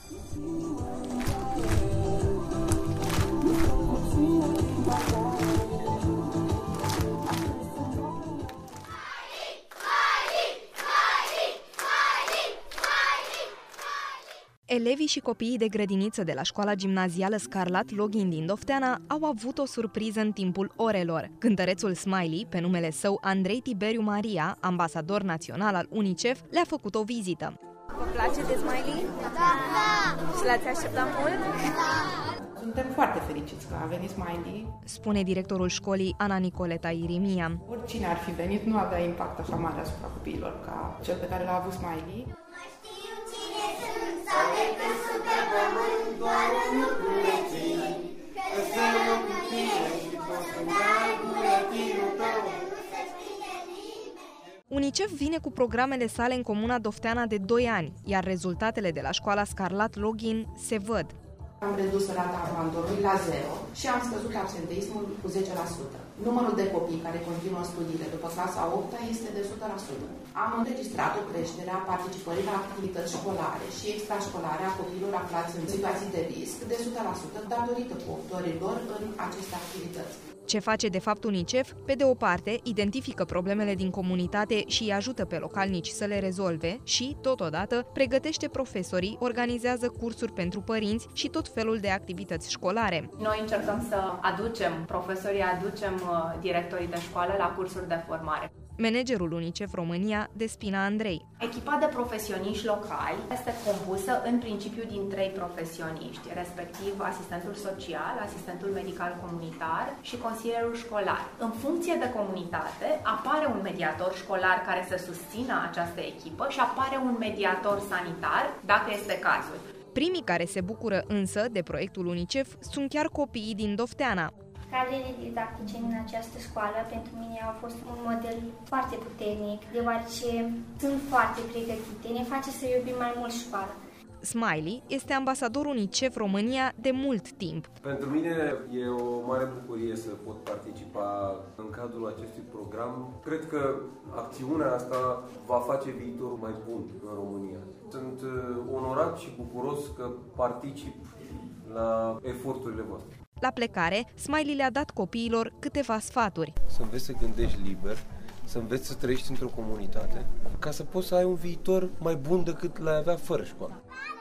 Elevii și copiii de grădiniță de la școala gimnazială Scarlat Login din Dofteana au avut o surpriză în timpul orelor. Cântărețul Smiley, pe numele său Andrei Tiberiu Maria, ambasador național al UNICEF, le-a făcut o vizită. Vă place de Smiley? Da! Și l-ați așteptat mult? Da! Suntem foarte fericiți că a venit Smiley, spune directorul școlii Ana Nicoleta Irimia. Oricine ar fi venit nu avea impact așa mare asupra copiilor ca cel pe care l-a avut Smiley. UNICEF vine cu programele sale în comuna Dofteana de 2 ani, iar rezultatele de la școala Scarlat Login se văd. Am redus rata abandonului la 0 și am scăzut absenteismul cu 10%. Numărul de copii care continuă studiile după clasa 8-a este de 100%. Am înregistrat o creștere a participării la activități școlare și extrașcolare a copiilor aflați în situații de risc de 100% datorită cooptărilor în aceste activități. Ce face de fapt UNICEF? Pe de o parte, identifică problemele din comunitate și îi ajută pe localnici să le rezolve și, totodată, pregătește profesorii, organizează cursuri pentru părinți și tot felul de activități școlare. Noi încercăm să aducem profesorii, aducem directorii de școală la cursuri de formare. Managerul UNICEF România, Despina Andrei. Echipa de profesioniști locali este compusă în principiu din 3 profesioniști, respectiv asistentul social, asistentul medical comunitar și consilierul școlar. În funcție de comunitate, apare un mediator școlar care să susțină această echipă și apare un mediator sanitar, dacă este cazul. Primii care se bucură însă de proiectul UNICEF sunt chiar copiii din Dofteana. Cadrele didactice din această școală pentru mine au fost un model foarte puternic, deoarece sunt foarte pregătite, ne face să iubim mai mult școala. Smiley este ambasador UNICEF România de mult timp. Pentru mine e o mare bucurie să pot participa în cadrul acestui program. Cred că acțiunea asta va face viitorul mai bun în România. Sunt onorat și bucuros că particip la eforturile voastre. La plecare, Smiley le-a dat copiilor câteva sfaturi. Să înveți să gândești liber, să înveți să trăiești într-o comunitate, ca să poți să ai un viitor mai bun decât l-ai avea fără școală.